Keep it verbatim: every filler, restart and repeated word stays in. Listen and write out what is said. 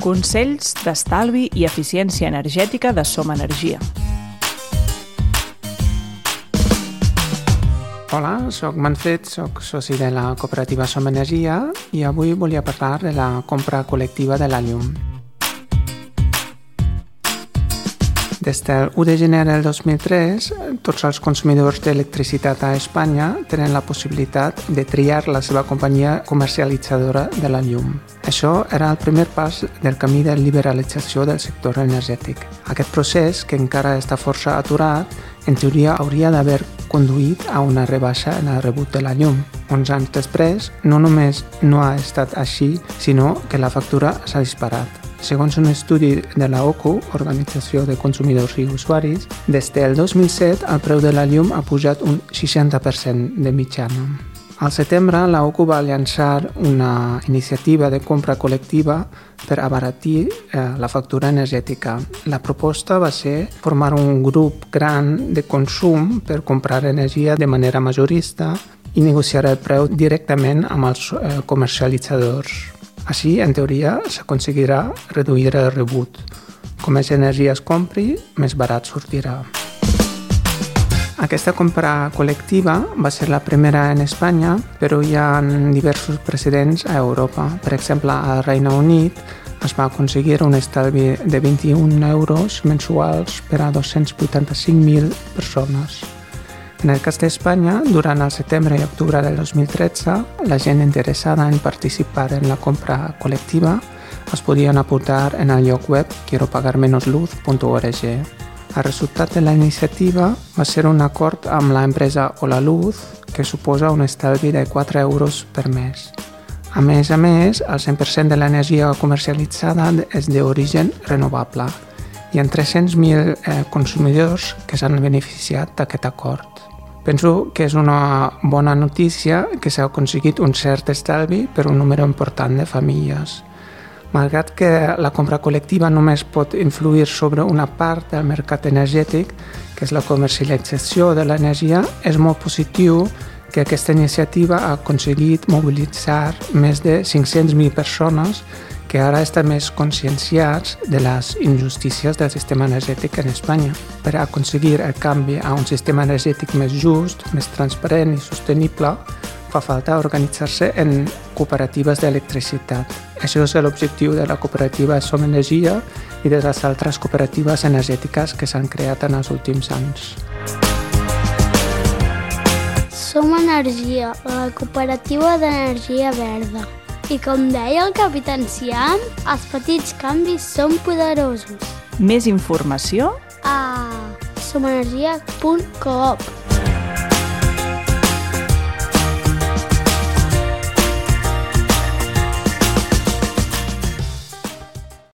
Consells d'estalvi i eficiència energètica de Som Energia. Hola, soc Manfred, soc soci de la cooperativa Som Energia i avui volia parlar de la compra col·lectiva de la llum. Des del u de gener del dos mil tres, tots els consumidors d'electricitat a Espanya tenen la possibilitat de triar la seva companyia comercialitzadora de la llum. Això era el primer pas del camí de liberalització del sector energètic. Aquest procés, que encara està força aturat, en teoria hauria d'haver conduït a una rebaixa en el rebut de la llum. Uns anys després, no només no ha estat així, sinó que la factura s'ha disparat. Segons un estudi de la O C U, Organització de Consumidors i Usuaris, des del dos mil set el preu de la llum ha pujat un seixanta per cent de mitjana. Al setembre, la O C U va llançar una iniciativa de compra col·lectiva per abaratir eh, la factura energètica. La proposta va ser formar un grup gran de consum per comprar energia de manera majorista i negociar el preu directament amb els eh, comercialitzadors. Així, en teoria, s'aconseguirà reduir el rebut. Com més energia es compri, més barat sortirà. Aquesta compra col·lectiva va ser la primera en Espanya, però hi ha diversos precedents a Europa. Per exemple, al Regne Unit es va aconseguir un estalvi de vint-i-un euros mensuals per a dos-cents vuitanta-cinc mil persones. En el cas d'Espanya, durant el setembre i octubre del dos mil tretze, la gent interessada en participar en la compra col·lectiva es podien apuntar en el lloc web quiero pagar menos luz punto org. El resultat de la iniciativa va ser un acord amb l'empresa Holaluz, que suposa un estalvi de quatre euros per mes. A més a més, el cent per cent de l'energia comercialitzada és d'origen renovable. Hi ha tres-cents mil eh, consumidors que s'han beneficiat d'aquest acord. Penso que és una bona notícia que s'ha aconseguit un cert estalvi per un número important de famílies. Malgrat que la compra col·lectiva només pot influir sobre una part del mercat energètic, que és la comercialització de l'energia, és molt positiu que aquesta iniciativa ha aconseguit mobilitzar més de cinc-cents mil persones que ara estan més conscienciats de les injustícies del sistema energètic en Espanya. Per aconseguir el canvi a un sistema energètic més just, més transparent i sostenible, fa falta organitzar-se en cooperatives d'electricitat. Això és l'objectiu de la cooperativa Som Energia i de les altres cooperatives energètiques que s'han creat en els últims anys. Som Energia, la cooperativa d'energia verda. I com deia el capità Enciam, els petits canvis són poderosos. Més informació a som energia punt coop.